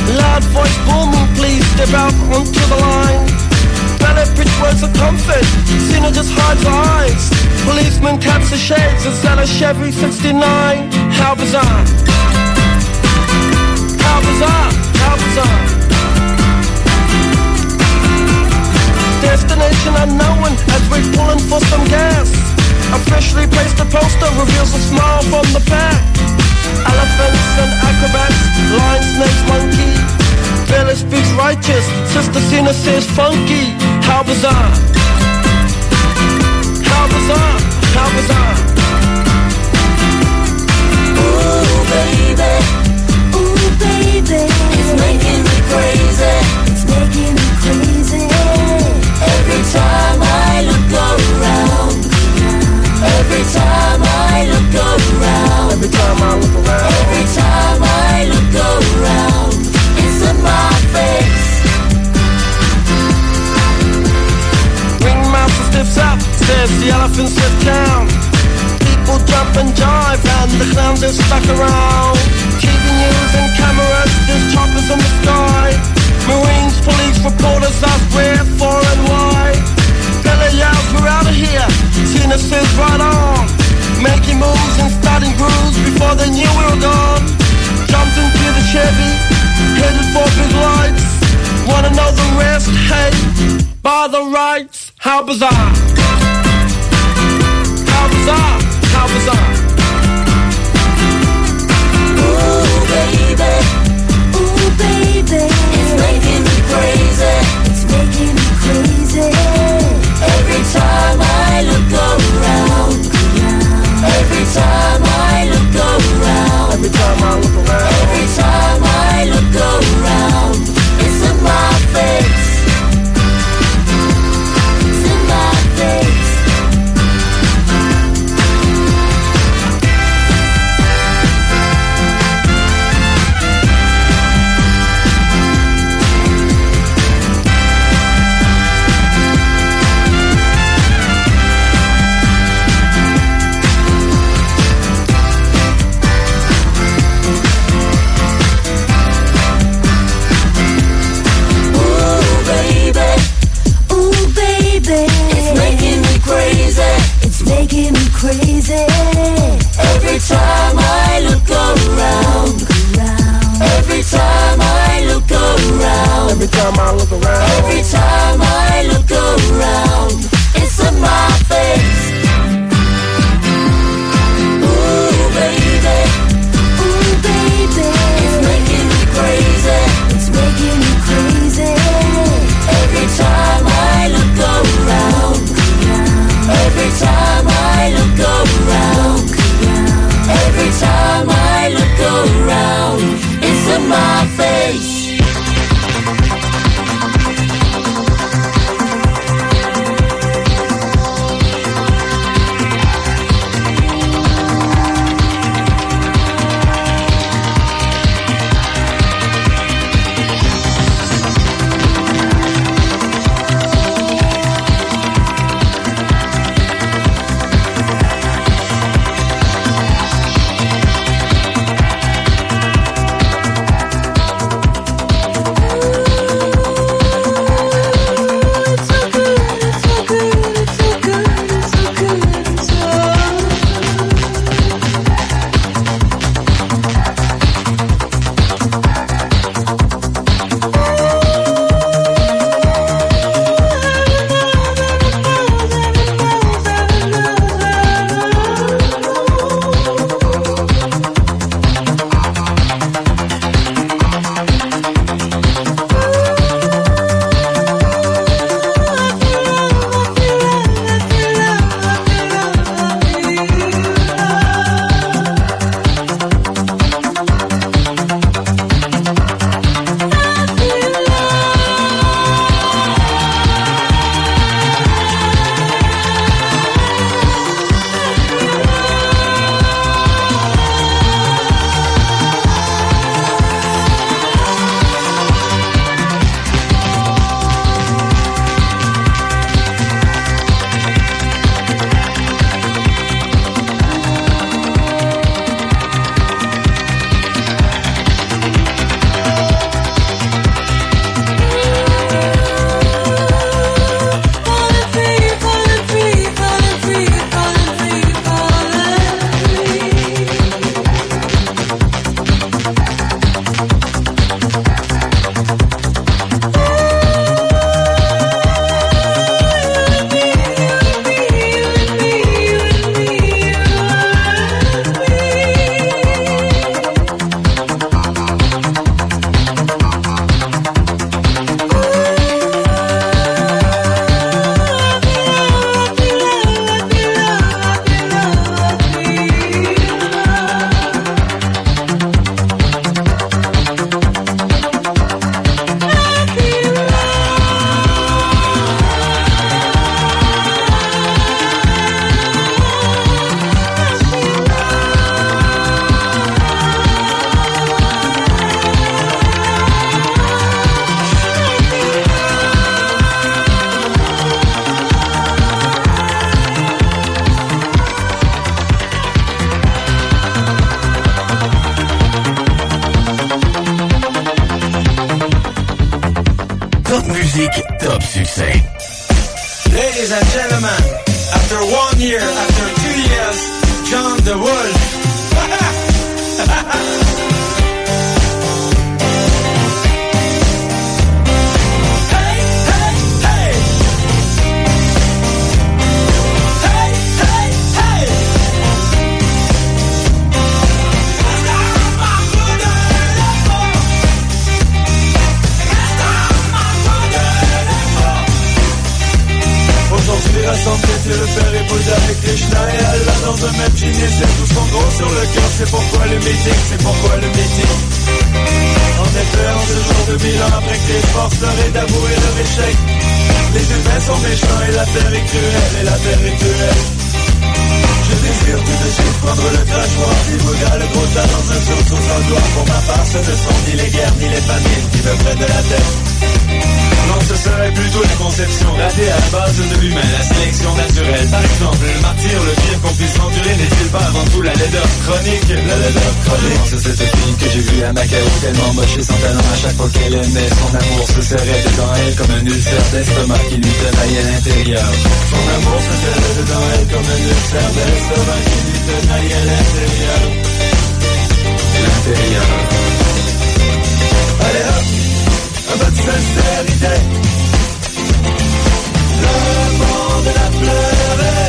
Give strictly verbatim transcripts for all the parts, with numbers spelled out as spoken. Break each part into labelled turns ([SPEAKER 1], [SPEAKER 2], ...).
[SPEAKER 1] Loud voice booming, please step out onto the line. Ballet bridge words of comfort, Cena just hides her eyes. Policeman taps the shades and sell a Chevy sixty-nine. How bizarre, how bizarre, how bizarre. Destination unknown as we're pulling for some gas. Officially placed a poster reveals a smile from the back. Elephants and acrobats, lion, snakes, monkey. Village speaks righteous, Sister Cena says funky. How bizarre, how bizarre, how bizarre.
[SPEAKER 2] Ooh baby, ooh baby, it's making me crazy, it's making me crazy. Every time I look around, every time I look around,
[SPEAKER 1] every time I look around,
[SPEAKER 2] every time I look around, it's in my face.
[SPEAKER 1] Ringmaster stiffs up, says the elephants lift down. People jump and jive and the clowns are stuck around. T V news and cameras, there's choppers in the sky. Marines, police, reporters ask where, for and why. Bella yells, we're out of here. Cena says right on. Making moves and starting grooves before they knew we were gone. Jumped into the Chevy, headed for big lights. Wanna know the rest? Hey, by the rights. How bizarre, how bizarre, how bizarre.
[SPEAKER 2] Ooh baby, ooh baby, it's making me crazy, it's making me crazy. Every time I look around, every time I look around,
[SPEAKER 1] every time I look around,
[SPEAKER 2] every time I look around, it's in my face, it's in my face. Making me crazy. Every time I look around, every time I look around,
[SPEAKER 1] every time I look around,
[SPEAKER 2] every time I look around, it's in my face. Ooh baby, ooh baby, it's making me crazy, it's making me crazy. Every time I look around, every time I look around, every time I look around, it's in my face.
[SPEAKER 3] Top musique, top succès.
[SPEAKER 1] Ladies and gentlemen, after one year, after two years, John the Wolf. Aujourd'hui rassemblés, c'est le père et Bouddha avec Krishna et Allah dans un même jean et c'est tous en gros sur le cœur. C'est pourquoi le meeting, c'est pourquoi le meeting. En effet, en ce jour de bilan, après que les forces leur aient d'avouer leur échec, les humains sont méchants et la terre est cruelle, et la terre est cruelle. Je désire tout de suite prendre le crachoir du Bouddha, le gros tas dans un sursaut sans doigt. Pour ma part, ce ne sont ni les guerres ni les famines qui me prennent de la tête. Non, ce serait plutôt la conception ratée à la base de l'humain, la sélection naturelle. Par exemple, le martyr, le pire qu'on puisse endurer, n'est-il pas avant tout la laideur chronique? La laideur chronique. C'est cette fille que j'ai vue à Macao, tellement moche et sans talent à chaque fois qu'elle aimait. Son amour se serrait dedans elle comme un ulcère d'estomac qui lui tenaille à l'intérieur. Son amour se serrait dedans elle comme un ulcère d'estomac qui lui tenaille à l'intérieur. L'intérieur. Allez hop! Un peu de sincérité. Le monde a pleuré.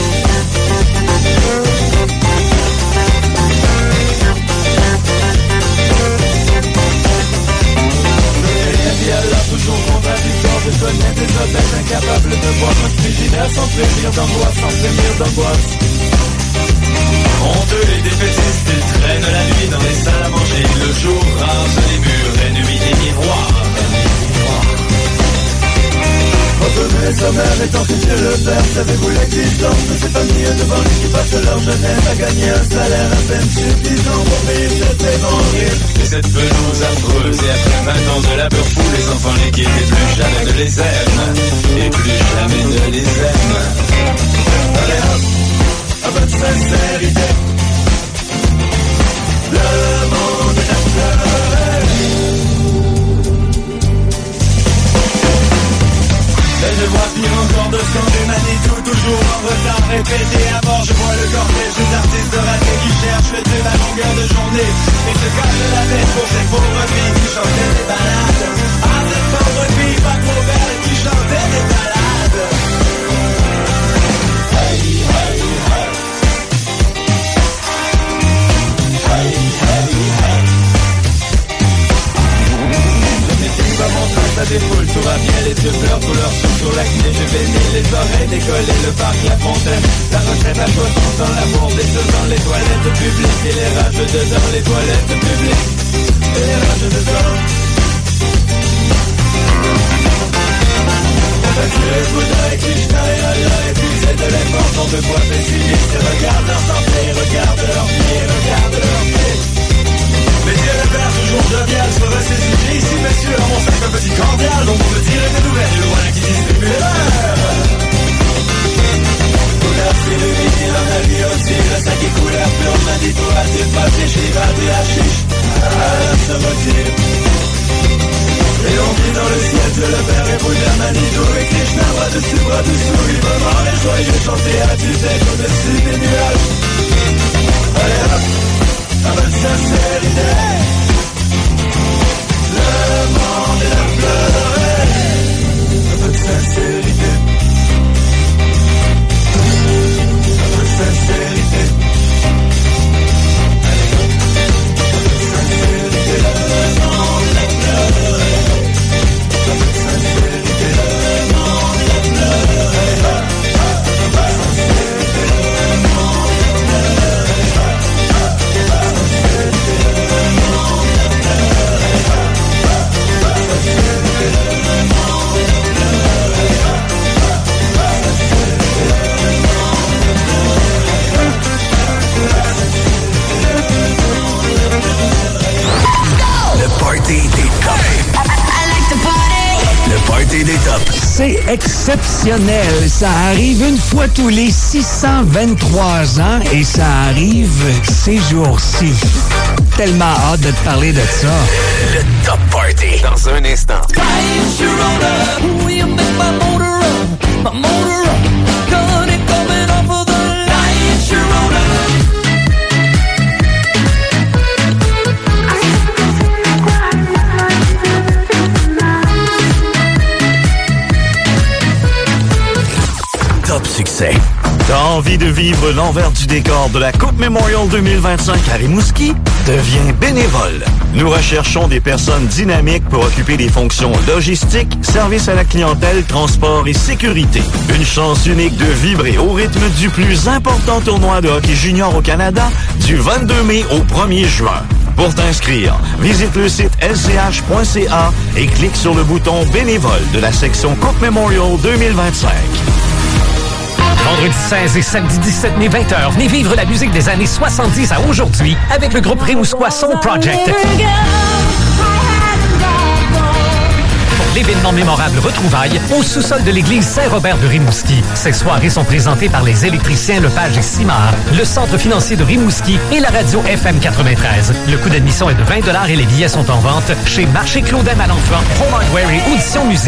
[SPEAKER 1] Et Allah toujours contradictoire, je connais des hôtels incapables de voir un frigidaire sans plaisir d'angoisse, sans frémir d'angoisse. Honteux et défaitistes, ils traînent la nuit dans les salles à manger. Le jour rase les murs, la nuit des miroirs. Revenez sommaire étant que Dieu le Père, savez-vous l'existence de ces familles devant lui qui passent leur jeunesse à gagner un salaire à peine suffisant pour payer cette évanouir. Et cette pelouse affreuse, et après vingt ans de labeur fou, les enfants les quittent et plus jamais ne les aiment. Et plus jamais ne les aiment. Allez hop, un peu de sincérité. Le monde est à pleurer. Et je vois pire encore de sang des Manitou, toujours en retard, répété à mort. Je vois le cortège des artistes ratés qui cherchent le thème à longueur de journée et se cachent la tête pour ces pauvres filles qui chantaient des balades. Ah, ces pauvres filles pas trop belles qui chantaient des balades. Hey, hey, hey. Hey, hey, hey. Va montrer ça défoule, tout va bien, les yeux pleurent, tout leur souffle sur l'acné. Je bénis les oreilles, décoller le parc, la fontaine. La retraite à poisson dans l'amour, des deux dans les toilettes publiques. Et les rages dedans, les toilettes publiques. Et les rages dedans. On va tuer Bouddha et Krishna et Allah, épuisé de l'importance de poids pessimiste. Et regarde leur santé, regarde leurs pieds, regarde leurs pieds. Mais Dieu le Père, toujours jovial, se ressaisit ici, messieurs, à mon sac un petit cordial, dont vous me tirez des nouvelles, et le voilà qui distribue les verres. Couleur, c'est le midi, il en a lui aussi, le sac est couleur pure, m'a dit toi, du papier, chiva, du hachiche, alors se retire. Et on vit dans le ciel, Dieu le Père et Bouddha, Manitou et Krishna, bras dessus, bras dessous, librement les joyeux chanter à tue-tête au-dessus des nuages. Allez hop, un peu de sincérité. Le monde est à pleurer. Un peu de sincérité. Un peu de sincérité. Allez hop, un peu de sincérité. Le monde est à pleurer. Un peu de sincérité. Le monde est à pleurer. Un peu de sincérité. Le monde est à pleurer.
[SPEAKER 3] Le party des tops.
[SPEAKER 2] I like to party.
[SPEAKER 3] Le party des tops.
[SPEAKER 4] C'est exceptionnel. Ça arrive une fois tous les six cent vingt-trois ans et ça arrive ces jours-ci. tellement hâte de te parler de ça.
[SPEAKER 3] Le Top Party. Dans un instant. Top succès.
[SPEAKER 5] T'as envie de vivre l'envers du décor de la Coupe Memorial deux mille vingt-cinq à Rimouski? Deviens bénévole. Nous recherchons des personnes dynamiques pour occuper des fonctions logistiques, service à la clientèle, transport et sécurité. Une chance unique de vibrer au rythme du plus important tournoi de hockey junior au Canada du vingt-deux mai au premier juin. Pour t'inscrire, visite le site l c h point c a et clique sur le bouton bénévole de la section Coupe Memorial deux mille vingt-cinq.
[SPEAKER 6] Vendredi seize et samedi dix-sept mai vingt heures, venez vivre la musique des années soixante-dix à aujourd'hui avec le groupe Rimouskois Soul Project. Pour l'événement mémorable Retrouvailles au sous-sol de l'église Saint-Robert de Rimouski. Ces soirées sont présentées par les électriciens Lepage et Simard, le centre financier de Rimouski et la radio F M quatre-vingt-treize. Le coût d'admission est de vingt dollars et les billets sont en vente chez Marché Claudem à l'Enfant, Home Hardware et Audition Musique.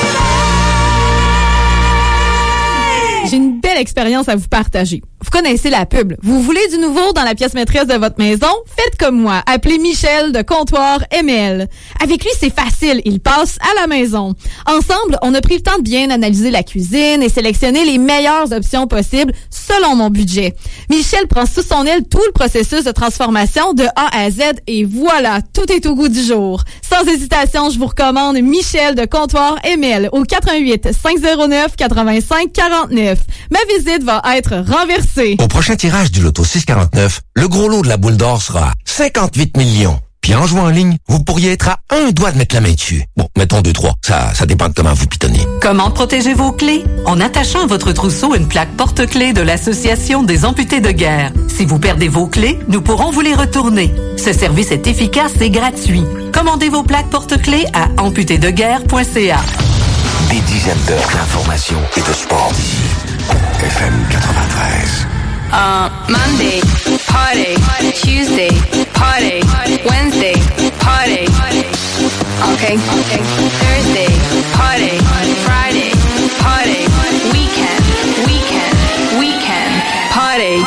[SPEAKER 7] J'ai une belle expérience à vous partager. Vous connaissez la pub. Vous voulez du nouveau dans la pièce maîtresse de votre maison? Faites comme moi. Appelez Michel de Comptoir M L. Avec lui, c'est facile. Il passe à la maison. Ensemble, on a pris le temps de bien analyser la cuisine et sélectionner les meilleures options possibles selon mon budget. Michel prend sous son aile tout le processus de transformation de A à Z et voilà, tout est au goût du jour. Sans hésitation, je vous recommande Michel de Comptoir M L au quatre un huit, cinq zéro neuf, quatre-vingt-cinq quarante-neuf. Ma visite va être renversée.
[SPEAKER 8] Au prochain tirage du Loto six quarante-neuf, le gros lot de la boule d'or sera cinquante-huit millions. Puis en jouant en ligne, vous pourriez être à un doigt de mettre la main dessus. Bon, mettons deux, trois. Ça, ça dépend de comment vous pitonnez.
[SPEAKER 9] Comment protéger vos clés? En attachant à votre trousseau une plaque porte-clés de l'Association des amputés de guerre. Si vous perdez vos clés, nous pourrons vous les retourner. Ce service est efficace et gratuit. Commandez vos plaques porte-clés à amputés de guerre point c a.
[SPEAKER 3] Des dizaines d'heures d'information et de sport d'ici. F M quatre-vingt-treize.
[SPEAKER 10] Uh, Monday, party. Tuesday, party. Wednesday, party. Okay. okay. Thursday, party. Friday, party. Weekend, weekend, weekend, party.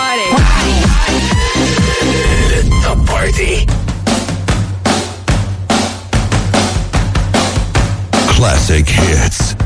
[SPEAKER 3] Le Top Party.
[SPEAKER 11] Classic hits.